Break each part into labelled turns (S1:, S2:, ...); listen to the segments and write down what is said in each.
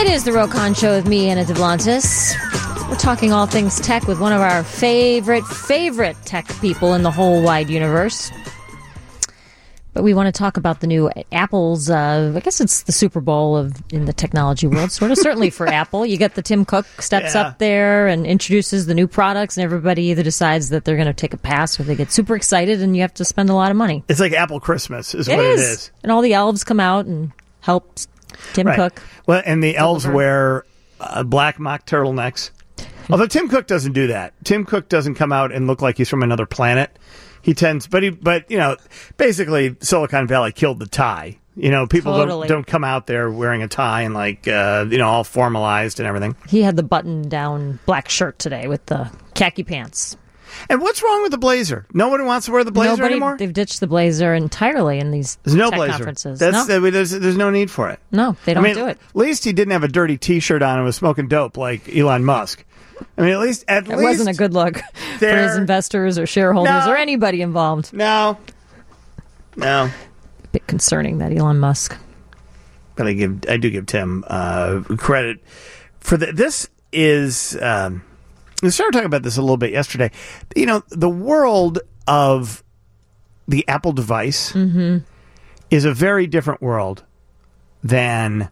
S1: It is the Rokon Show with me, Anna Duplantis. We're talking all things tech with one of our favorite tech people in the whole wide universe. But we want to talk about the new Apple's, I guess it's the Super Bowl in the technology world, sort of. Certainly for Apple. You get the Tim Cook steps up there and introduces the new products, and everybody either decides that they're going to take a pass or they get super excited, and you have to spend a lot of money.
S2: It's like Apple Christmas is what it is.
S1: And all the elves come out and help Tim Cook.
S2: Well, and the elves wear black mock turtlenecks. Although Tim Cook doesn't do that. Tim Cook doesn't come out and look like he's from another planet. He tends, but you know, basically Silicon Valley killed the tie. You know, people don't come out there wearing a tie and all formalized and everything.
S1: He had the button-down black shirt today with the khaki pants.
S2: And what's wrong with the blazer? Nobody wants to wear the blazer anymore?
S1: They've ditched the blazer entirely in these tech conferences.
S2: There's no need for it.
S1: No, they don't do it.
S2: At least he didn't have a dirty T-shirt on and was smoking dope like Elon Musk. I mean, at least it
S1: wasn't a good look for his investors or shareholders or anybody involved.
S2: No.
S1: A bit concerning, that Elon Musk.
S2: But I do give Tim credit for that. This is. We started talking about this a little bit yesterday. You know, the world of the Apple device is a very different world than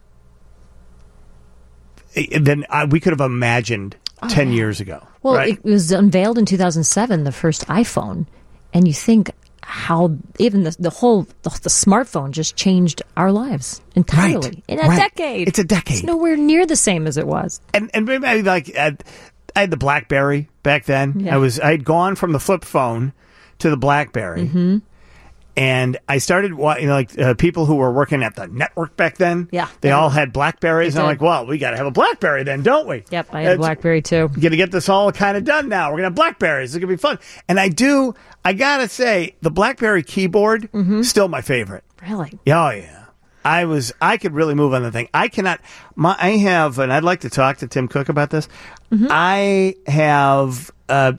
S2: we could have imagined 10 years ago.
S1: Well,
S2: right?
S1: It was unveiled in 2007, the first iPhone, and you think how even the smartphone just changed our lives entirely in a decade.
S2: It's a decade.
S1: It's nowhere near the same as it was.
S2: And maybe I had the BlackBerry back then.
S1: Yeah.
S2: I had gone from the flip phone to the BlackBerry. And I started, people who were working at the network back then.
S1: Yeah.
S2: They all had BlackBerries. And I'm like, well, we got to have a BlackBerry then, don't we?
S1: Yep, I had a BlackBerry too.
S2: We're going to get this all kind of done now. We're going to have BlackBerries. It's going to be fun. And I got to say, the BlackBerry keyboard, still my favorite.
S1: Really?
S2: Oh, yeah. I could really move on the thing. I have, and I'd like to talk to Tim Cook about this. I have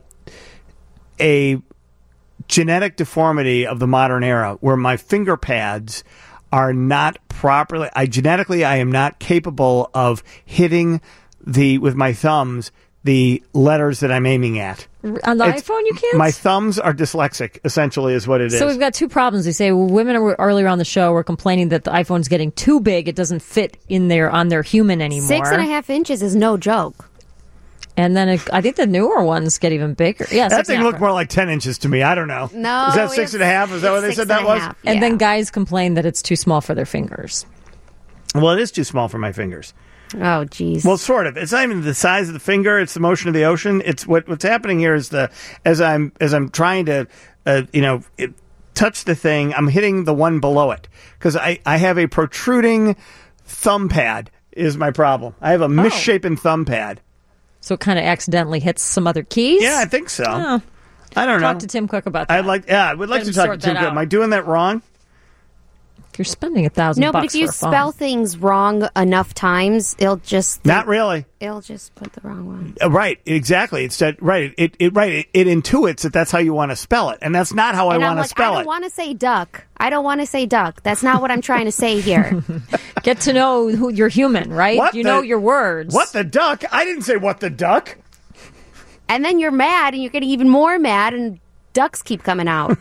S2: a genetic deformity of the modern era where my finger pads are not properly. I am not capable of hitting with my thumbs the letters that I'm aiming at.
S1: On the iPhone, you can't?
S2: My thumbs are dyslexic, essentially, is what it is.
S1: So we've got two problems. We say women earlier on the show were complaining that the iPhone's getting too big. It doesn't fit in there on their human anymore.
S3: 6.5 inches is no joke.
S1: And then I think the newer ones get even bigger. Yeah,
S2: that thing looked more like 10 inches to me. I don't know.
S3: No.
S2: Is that 6.5? Is that what they said that was?
S1: And then guys complain that it's too small for their fingers.
S2: Well, it is too small for my fingers.
S3: Oh, geez.
S2: Well, sort of. It's not even the size of the finger. It's the motion of the ocean. It's what's happening here is as I'm trying to, touch the thing, I'm hitting the one below it because I have a protruding thumb pad is my problem. I have a misshapen thumb pad.
S1: So it kind of accidentally hits some other keys?
S2: Yeah, I think so.
S1: Oh.
S2: I don't know.
S1: Talk to Tim Cook about that.
S2: I would like to talk to Tim Cook. Am I doing that wrong?
S1: You're spending $1,000.
S3: No, but if you spell things wrong enough times, it'll just
S2: not really.
S3: It'll just put the wrong one.
S2: Right, exactly. It's that right. It intuits that that's how you want to spell it, and that's not how I want to spell it.
S3: I don't want to say duck. I don't want to say duck. That's not what I'm trying to say here.
S1: Get to know who you're human, right? Know your words.
S2: What the duck? I didn't say what the duck.
S3: And then you're mad, and you're getting even more mad, and ducks keep coming out.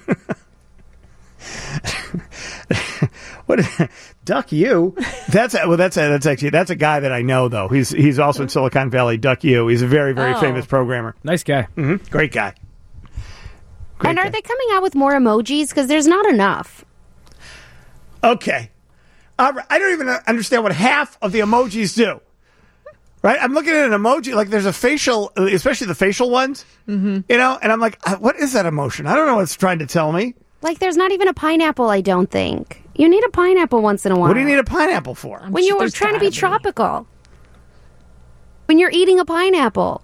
S2: What Duck you? That's a guy that I know though. He's also in Silicon Valley. Duck you. He's a very famous programmer.
S4: Nice guy.
S2: Mm-hmm. Great guy.
S3: Are they coming out with more emojis? Because there's not enough.
S2: Okay. I don't even understand what half of the emojis do. Right? I'm looking at an emoji, like there's a facial, especially the facial ones, and I'm like, what is that emotion? I don't know what it's trying to tell me.
S3: Like there's not even a pineapple, I don't think. You need a pineapple once in a while.
S2: What do you need a pineapple for?
S3: When you were trying to be tropical. When you're eating a pineapple.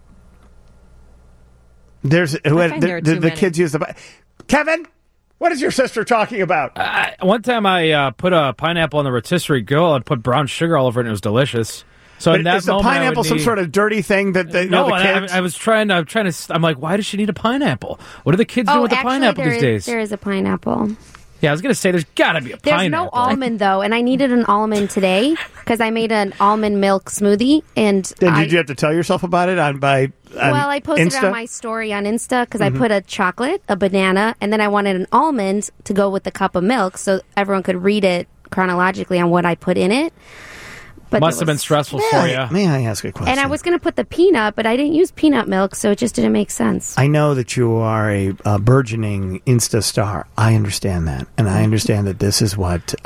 S2: The kids use the... Kevin, what is your sister talking about?
S4: One time I put a pineapple on the rotisserie grill and put brown sugar all over it, and it was delicious. So
S2: but
S4: in that
S2: is the pineapple some sort of dirty thing that the kids...
S4: I was trying to... I'm like, why does she need a pineapple? What do the kids do with the pineapple these days?
S3: There is a pineapple.
S4: Yeah, I was going to say there's got to be a
S3: There's
S4: pineapple.
S3: no almond, though, and I needed an almond today because I made an almond milk smoothie. And
S2: Did you have to tell yourself about it on I
S3: posted
S2: Insta?
S3: on my story on Insta because I put a chocolate, a banana, and then I wanted an almond to go with the cup of milk so everyone could read it chronologically on what I put in it. But
S4: Must have been stressful for you.
S2: May I ask a question?
S3: And I was going to put the peanut, but I didn't use peanut milk, so it just didn't make sense.
S2: I know that you are a burgeoning Insta star. I understand that, and I understand that this is what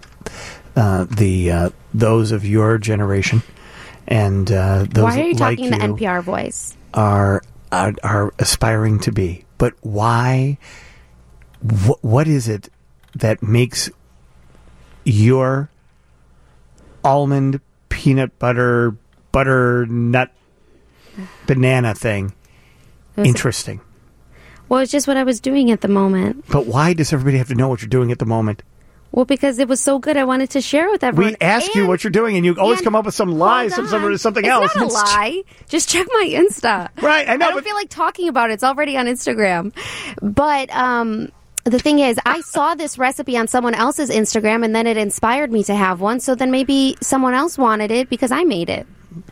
S2: those of your generation and those
S3: Why are you
S2: like
S3: talking the
S2: you
S3: NPR voice?
S2: are aspiring to be. But why? What is it that makes your almond peanut butter nut banana thing interesting?
S3: Well, it's just what I was doing at the moment.
S2: But why does everybody have to know what you're doing at the moment?
S3: Well, because it was so good, I wanted to share with everyone.
S2: We ask you what you're doing, and you always come up with some lies, something else.
S3: It's not a lie. Just check my Insta.
S2: Right, I know.
S3: I don't feel like talking about it. It's already on Instagram. But the thing is, I saw this recipe on someone else's Instagram, and then it inspired me to have one. So then maybe someone else wanted it because I made it.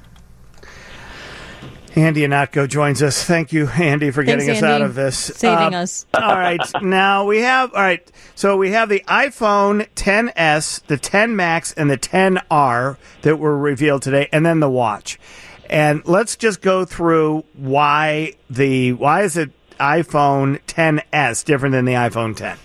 S2: Andy Anatko joins us. Thank you, Andy, for getting us out of this.
S1: Saving us.
S2: All right. Now we have so we have the iPhone XS, the 10 Max, and the XR that were revealed today, and then the watch. And let's just go through why is it iPhone XS different than the iPhone X?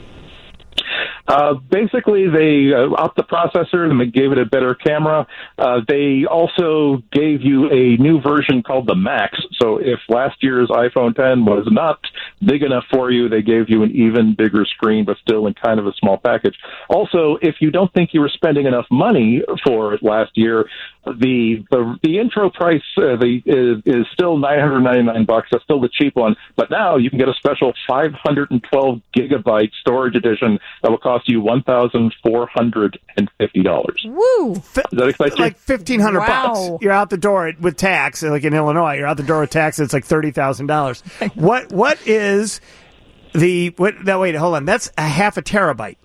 S5: Basically, they upped the processor and they gave it a better camera. They also gave you a new version called the Max. So if last year's iPhone X was not big enough for you, they gave you an even bigger screen, but still in kind of a small package. Also, if you don't think you were spending enough money for it last year, the intro price is still $999. That's still the cheap one. But now you can get a special 512 gigabyte storage edition that will cost you $1,450.
S1: Woo!
S2: Does that excite you? Like $1,500 bucks. You're out the door with tax. Like in Illinois, you're out the door with tax. It's like $30,000. What is the wait, hold on. That's a half a terabyte.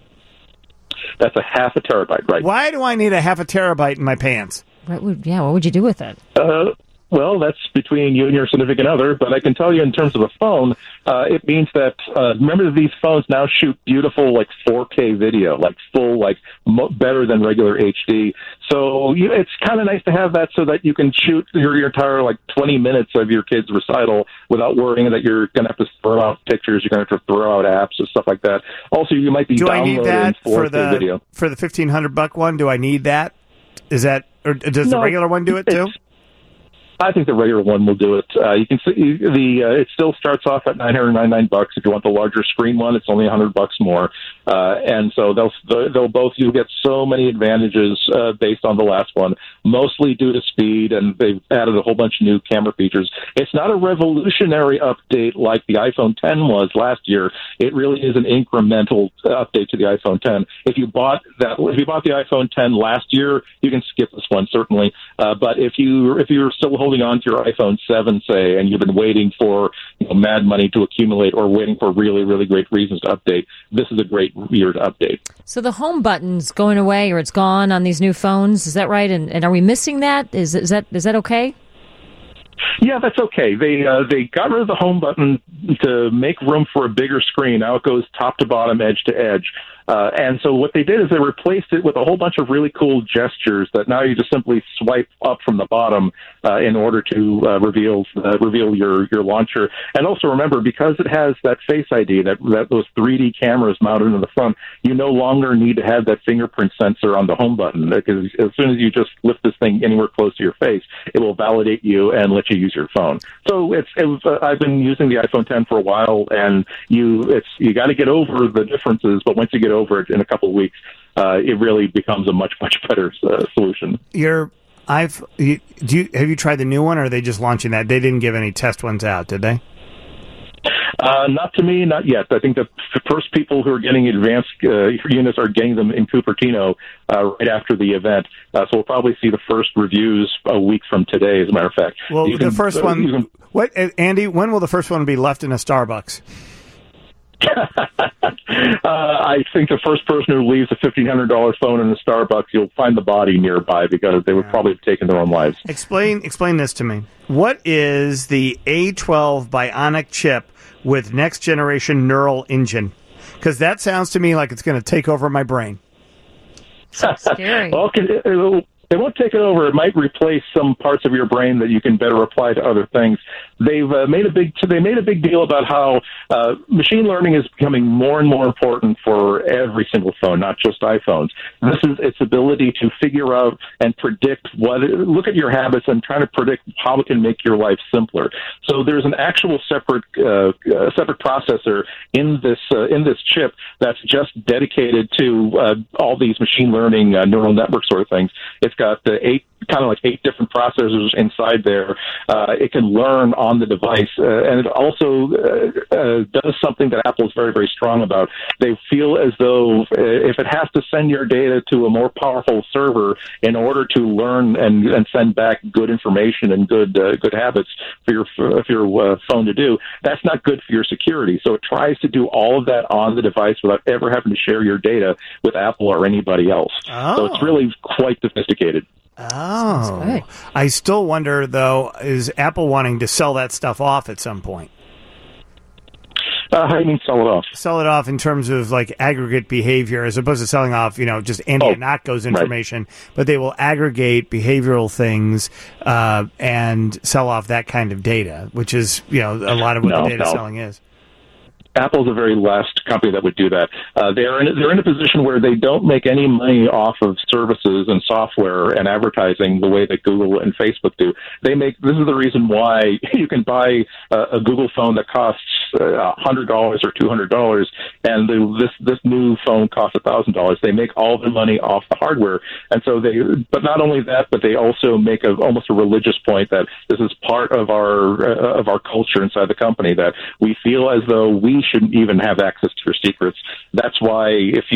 S5: That's a half a terabyte, right?
S2: Why do I need a half a terabyte in my pants?
S1: What would you do with it?
S5: Well, that's between you and your significant other, but I can tell you in terms of a phone, it means that, remember these phones now shoot beautiful, like 4K video, like full, like better than regular HD. So it's kind of nice to have that so that you can shoot your entire, like 20 minutes of your kid's recital without worrying that you're going to have to throw out pictures, you're going to have to throw out apps and stuff like that. Also, you might be downloading 4K video.
S2: For the $1,500 one, do I need that? Is that, or does the regular one do it too?
S5: I think the regular one will do it. You can see it still starts off at $999. If you want the larger screen one, it's only $100 more. And so they'll both, you'll get so many advantages based on the last one, mostly due to speed, and they've added a whole bunch of new camera features. It's not a revolutionary update like the iPhone X was last year. It really is an incremental update to the iPhone X. If you bought the iPhone X last year, you can skip this one certainly. But if you're still holding on to your iPhone 7, say, and you've been waiting for mad money to accumulate or waiting for really, really great reasons to update, this is a great year to update.
S1: So the home button's going away, or it's gone on these new phones. Is that right? And are we missing that? Is that okay?
S5: Yeah, that's okay. They got rid of the home button to make room for a bigger screen. Now it goes top to bottom, edge to edge. And so what they did is they replaced it with a whole bunch of really cool gestures that now you just simply swipe up from the bottom in order to reveal your launcher. And also remember, because it has that Face ID, that those 3D cameras mounted in the front, you no longer need to have that fingerprint sensor on the home button, because as soon as you just lift this thing anywhere close to your face, it will validate you and let you use your phone. So I've been using the iPhone X for a while, and you got to get over the differences, but once you get over it in a couple of weeks, it really becomes a much, much better solution.
S2: Have you tried the new one, or are they just launching that? They didn't give any test ones out, did they?
S5: Not to me, not yet. I think the first people who are getting advanced units are getting them in Cupertino right after the event. So we'll probably see the first reviews a week from today, as a matter of fact.
S2: Well, Andy, when will the first one be left in a Starbucks?
S5: I think the first person who leaves a $1,500 phone in a Starbucks, you'll find the body nearby because they would probably have taken their own lives.
S2: Explain this to me. What is the A12 Bionic chip with next generation neural engine? Because that sounds to me like it's going to take over my brain.
S1: Scary.
S5: Well, it won't take it over. It might replace some parts of your brain that you can better apply to other things. They've made a big deal about how machine learning is becoming more and more important for every single phone, not just iPhones. This is its ability to figure out and predict look at your habits and try to predict how it can make your life simpler. So there's an actual separate processor in this chip that's just dedicated to all these machine learning neural network sort of things. It's got eight different processors inside there. It can learn on the device, and it also does something that Apple is very, very strong about. They feel as though if it has to send your data to a more powerful server in order to learn and send back good information and good habits for your phone to do, that's not good for your security. So it tries to do all of that on the device without ever having to share your data with Apple or anybody else.
S2: Oh.
S5: So it's really quite sophisticated.
S2: Oh, I still wonder, though, is Apple wanting to sell that stuff off at some point?
S5: How do you mean sell it off?
S2: Sell it off in terms of like aggregate behavior, as opposed to selling off, just Andy Ihnatko's information. Right. But they will aggregate behavioral things and sell off that kind of data, which is a lot of what the data selling is.
S5: Apple's the very last company that would do that. They're in a position where they don't make any money off of services and software and advertising the way that Google and Facebook do. This is the reason why you can buy a Google phone that costs $100 or $200, and this new phone costs $1,000. They make all their money off the hardware, and so but not only that, but they also make almost a religious point that this is part of our culture inside the company, that we feel as though we shouldn't even have access to your secrets. That's why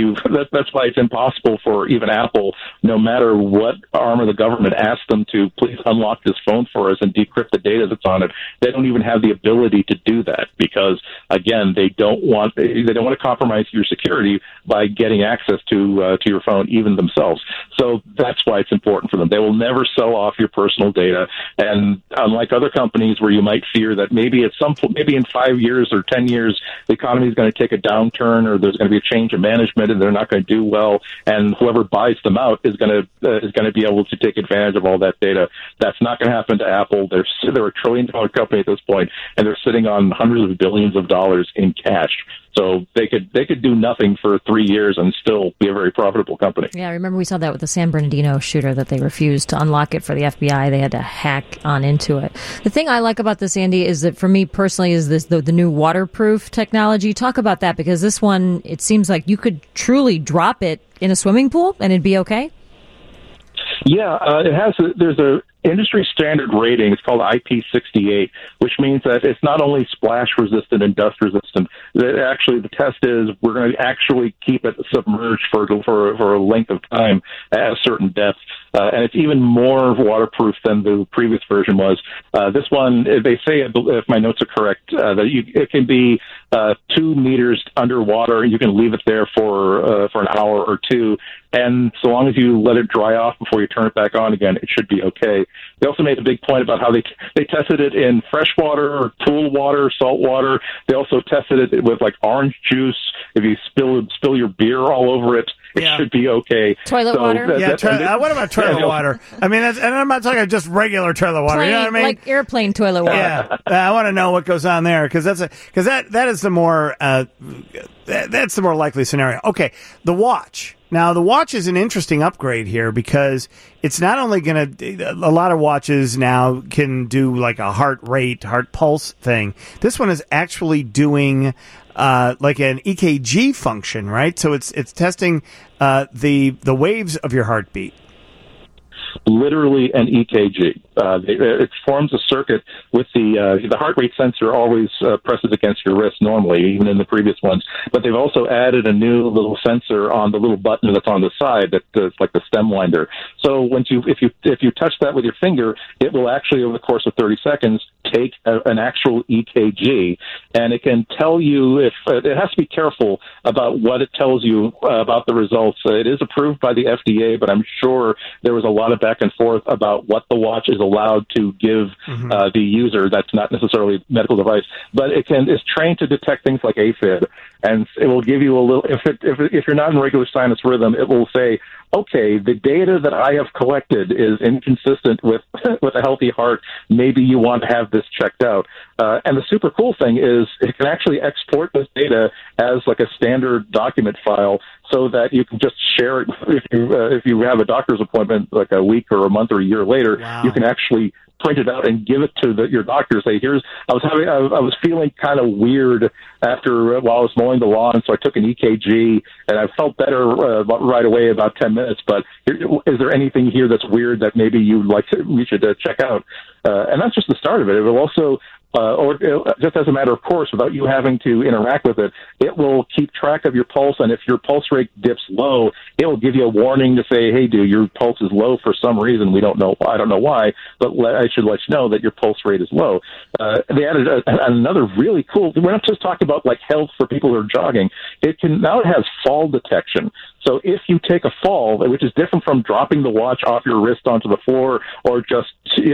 S5: it's impossible for even Apple, no matter what arm of the government asks them to please unlock this phone for us and decrypt the data that's on it, they don't even have the ability to do that because, again, they don't want to compromise your security by getting access to your phone even themselves. So that's why it's important for them. They will never sell off your personal data, and unlike other companies where you might fear that maybe in 5 years or 10 years the economy is going to take a downturn, or there's going to be a change in management, and they're not going to do well, and whoever buys them out is going to be able to take advantage of all that data. That's not going to happen to Apple. They're a $1 trillion company at this point, and they're sitting on hundreds of billions of dollars in cash. So they could do nothing for 3 years and still be a very profitable company.
S1: Yeah, I remember we saw that with the San Bernardino shooter, that they refused to unlock it for the FBI. They had to hack on into it. The thing I like about this, Andy, is that for me personally is the new waterproof technology. Talk about that, because this one, it seems like you could truly drop it in a swimming pool and it'd be okay.
S5: Yeah, there's a industry standard rating. It's called IP68, which means that it's not only splash resistant and dust resistant. The test is we're going to actually keep it submerged for a length of time at a certain depth. And it's even more waterproof than the previous version was. This one, they say, if my notes are correct, that it can be 2 meters underwater. You can leave it there for an hour or two, and so long as you let it dry off before you turn it back on again, it should be okay. They also made a big point about how they tested it in fresh water, or pool water, salt water. They also tested it with like orange juice. If you spill your beer all over it, it should be okay.
S1: Toilet water?
S2: What about toilet water? I mean, and I'm not talking just regular toilet water. You know what I mean?
S1: Like airplane toilet water.
S2: Yeah, I want to know what goes on there, because that is the more that's the more likely scenario. Okay, the watch. Now, the watch is an interesting upgrade here, because it's not only going to... A lot of watches now can do like a heart pulse thing. This one is actually doing like an EKG function, right? So it's testing the waves of your heartbeat.
S5: Literally an EKG. It forms a circuit with the heart rate sensor always presses against your wrist normally, even in the previous ones. But they've also added a new little sensor on the little button that's on the side that's like the stem winder. So if you touch that with your finger, it will actually, over the course of 30 seconds, take an actual EKG, and it can tell you if it has to be careful about what it tells you about the results. It is approved by the FDA, but I'm sure there was a lot of back and forth about what the watch is allowed to give the user. That's not necessarily a medical device, but it's trained to detect things like AFib, and it will give you a little. If you're not in regular sinus rhythm, it will say, okay, the data that I have collected is inconsistent with with a healthy heart. Maybe you want to have this checked out. And the super cool thing is it can actually export this data as like a standard document file, so that you can just share it if you have a doctor's appointment like a week or a month or a year later.
S2: Wow.
S5: You can actually print it out and give it to your doctor. Say, I was feeling kind of weird while I was mowing the lawn, so I took an EKG and I felt better right away, about 10 minutes. But is there anything here that's weird that maybe we should check out? And that's just the start of it. It will also, just as a matter of course, without you having to interact with it, it will keep track of your pulse. And if your pulse rate dips low, it will give you a warning to say, hey, dude, your pulse is low for some reason. I don't know why, but I should let you know that your pulse rate is low. They added another really cool, we're not just talking about like health for people who are jogging. It has fall detection. So if you take a fall, which is different from dropping the watch off your wrist onto the floor or just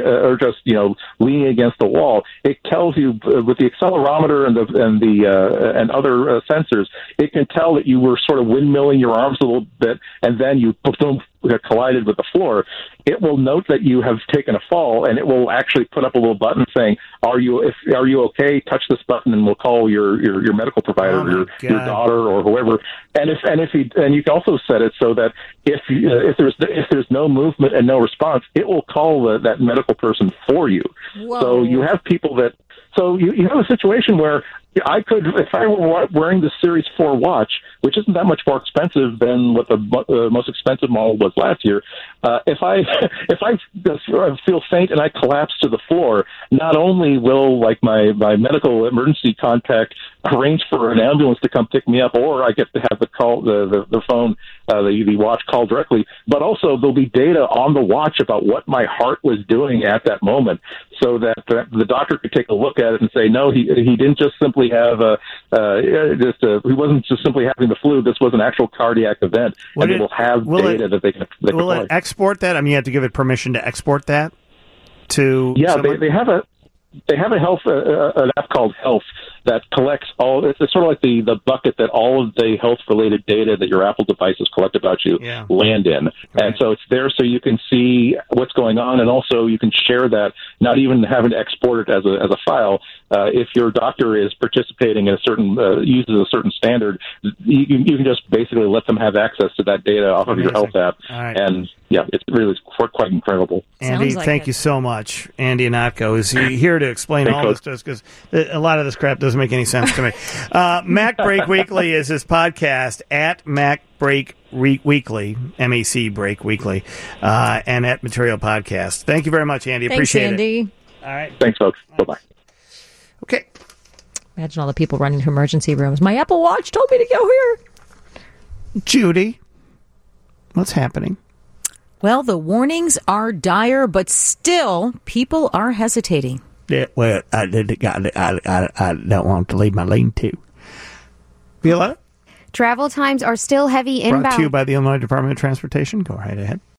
S5: leaning against the wall, it tells you with the accelerometer and other sensors, it can tell that you were sort of windmilling your arms a little bit, and then you collided with the floor. It will note that you have taken a fall, and it will actually put up a little button saying, "Are you okay? Touch this button, and we'll call your medical provider, your daughter, or whoever." And you can also set it so that if there's no movement and no response, it will call that medical person for you.
S1: Whoa.
S5: So you have people that. So you have a situation where I could, if I were wearing the Series 4 watch, which isn't that much more expensive than what the most expensive model was last year, if I feel faint and I collapse to the floor, not only will like my medical emergency contact arrange for an ambulance to come pick me up, or I get to have the phone, the watch call directly, but also there'll be data on the watch about what my heart was doing at that moment, so that the doctor could take a look at it and say, no, he didn't just simply have he wasn't just simply having the flu. This was an actual cardiac event, and they will have data that they can.
S2: Will it export that? I mean, you have to give it permission to export that to.
S5: Yeah,
S2: someone?
S5: they have a health an app called Health that collects all. It's sort of like the bucket that all of the health related data that your Apple devices collect about you land in, and so it's there so you can see what's going on, and also you can share that, not even having to export it as a file. If your doctor is participating in a certain uses a certain standard, you can just basically let them have access to that data off of your health app, and it's really quite incredible.
S2: Andy, thank you so much. Andy Ihnatko is here to explain all this to us, because a lot of this crap doesn't make any sense to me. Mac Break Weekly is his podcast at Mac Break Weekly, MAC Break Weekly, and at Material Podcast. Thank you very much, Andy.
S1: Thanks,
S2: Appreciate
S1: Andy.
S2: it. All right.
S5: Thanks, folks. Bye-bye.
S2: Okay.
S1: Imagine all the people running to emergency rooms. My Apple Watch told me to go here.
S2: Judy, what's happening?
S6: Well, the warnings are dire, but still, people are hesitating.
S2: Yeah, well, I don't want to leave my lean-to. Viola?
S3: Travel times are still heavy inbound.
S2: Brought to you by the Illinois Department of Transportation. Go right ahead.